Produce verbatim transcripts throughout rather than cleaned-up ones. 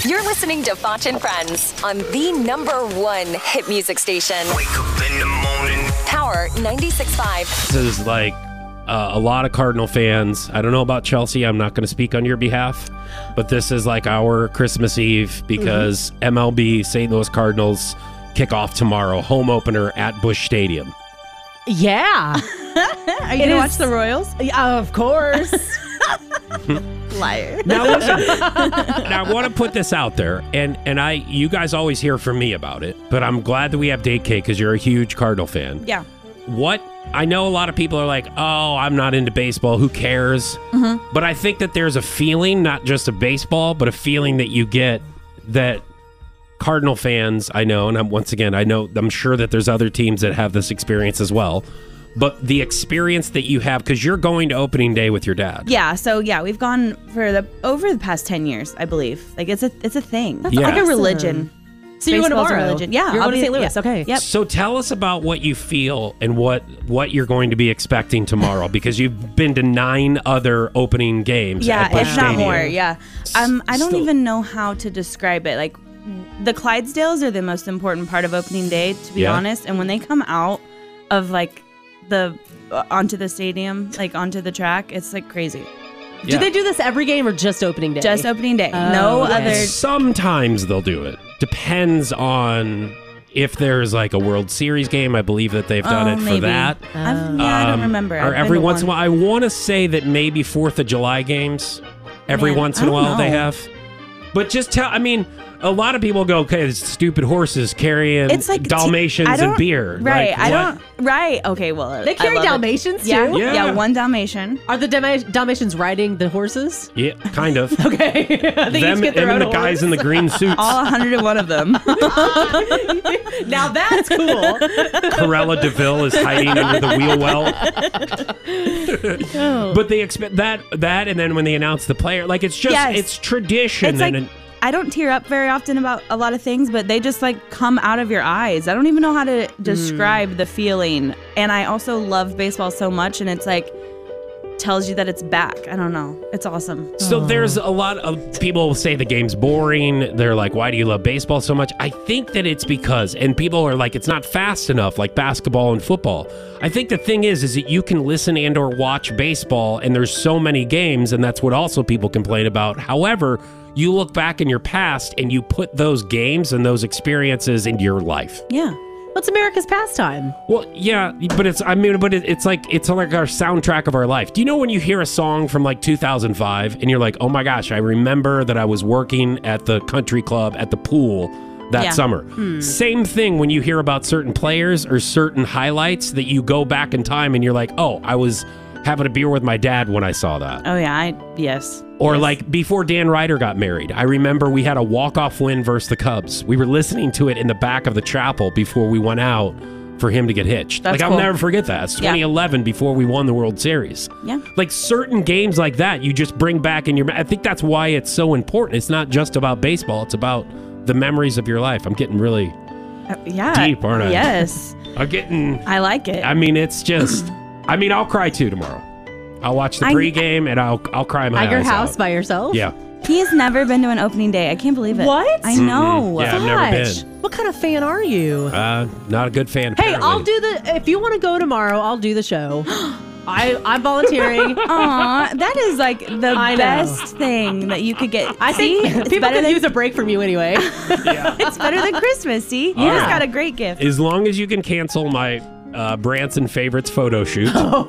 You're listening to Foch and Friends on the number one hit music station. Wake up in the morning. Power ninety-six point five. This is like uh, a lot of Cardinal fans. I don't know about Chelsea. I'm not going to speak on your behalf. But this is like our Christmas Eve because mm-hmm. M L B, Saint Louis Cardinals, kick off tomorrow. Home opener at Busch Stadium. Yeah. Are you going to watch the Royals? Yeah, of course. Liar. Now listen, now I want to put this out there, and and I, you guys always hear from me about it, but I'm glad that we have Date K because you're a huge Cardinal fan. Yeah. What, I know a lot of people are like, oh, I'm not into baseball, who cares? Mm-hmm. But I think that there's a feeling, not just of baseball, but a feeling that you get that Cardinal fans, I know, and I'm, once again, I know, I'm sure that there's other teams that have this experience as well. But the experience that you have, because you're going to opening day with your dad. Yeah, so yeah, we've gone for the over the past ten years, I believe. Like it's a it's a thing. That's yeah. like awesome. a religion. So you're going Baseball's a tomorrow? religion. Yeah, You're I'll going to be- Saint Louis. yeah. Okay. Yep. So tell us about what you feel and what what you're going to be expecting tomorrow, because you've been to nine other opening games. Yeah, at Busch if not Stadium. more. Yeah, um, I don't Still- even know how to describe it. Like the Clydesdales are the most important part of opening day, to be Yeah. honest. And when they come out of like the uh, onto the stadium, like onto the track, it's like crazy. Yeah. Do they do this every game or just opening day? Just opening day. Oh, no okay. other. Sometimes they'll do it. Depends on if there's like a World Series game. I believe that they've done Oh, it for maybe. that. I've, yeah, I don't Um, remember. I've Or been every to once in a one. while. I want to say that maybe fourth of July games. Every Man, once in I a don't while they know. have. But just tell, I mean, a lot of people go, okay, it's stupid horses carrying It's like Dalmatians I and don't- beer. Right. Like, I what? don't. Right. Okay. Well, They I carry love it. Dalmatians, Yeah, too? yeah. Yeah. one Dalmatian. Are the Dalma- Dalmatians riding the horses? Yeah, kind of. Okay. they them each get their them and own the guys horse. in the green suits. All one hundred one of them. Now that's cool. Corella DeVille is hiding under the wheel well. Oh. But they expect that, that, and then when they announce the player, like it's just, Yes. it's tradition. It's like and, I don't tear up very often about a lot of things, but they just like come out of your eyes. I don't even know how to describe the feeling. And I also love baseball so much, and it's like tells you that it's back. I don't know. It's awesome. So there's a lot of people say the game's boring. They're like, why do you love baseball so much? I think that it's because, and people are like, it's not fast enough like basketball and football. I think the thing is, is that you can listen and or watch baseball, and there's so many games, and that's what also people complain about. However, you look back in your past and you put those games and those experiences into your life. Yeah. What's America's pastime? Well, yeah, but it's, I mean, but it, it's like, it's like our soundtrack of our life. Do you know when you hear a song from like two thousand five and you're like, oh my gosh, I remember that I was working at the country club at the pool that Yeah. summer. Same thing when you hear about certain players or certain highlights that you go back in time and you're like, oh, I was having a beer with my dad when I saw that. Oh yeah. I yes. Or Yes. like before Dan Ryder got married, I remember we had a walk-off win versus the Cubs. We were listening to it in the back of the chapel before we went out for him to get hitched. That's like, I'll cool. never forget that. It's Yeah. twenty eleven before we won the World Series. Yeah. Like certain games like that, you just bring back in your... I think that's why it's so important. It's not just about baseball. It's about the memories of your life. I'm getting really... Uh, yeah. Deep, aren't I? Yes. I'm getting... I like it. I mean, it's just... I mean, I'll cry too tomorrow. I'll watch the I- pregame and I'll I'll cry my At your eyes house out. by yourself? Yeah. He has never been to an opening day. I can't believe it. What? I know. Yeah, I've never Fudge. been. What kind of fan are you? Uh, not a good fan. Hey, apparently. I'll do the. If you want to go tomorrow, I'll do the show. I I'm volunteering. Aw, that is like the I know. best thing that you could get. I See? think it's people better could than use a break from you anyway. Yeah. it's better than Christmas. See, you Yeah. just got a great gift. As long as you can cancel my uh, Branson favorites photo shoot.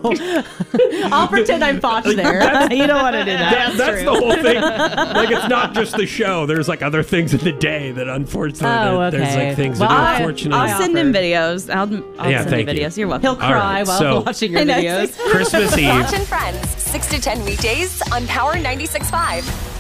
I'll pretend I'm Foch there. you don't want to do That- that's the whole thing. Like, it's not just the show. There's like other things in the day that unfortunately Oh, that there's okay. like things Well, that I- are unfortunate. I'll send him offered. videos. I'll, I'll Yeah, send thank him you. videos. You. are welcome. He'll cry right, while so- watching your I know. videos. Christmas Eve. Foch and Friends, six to ten weekdays on Power ninety-six point five.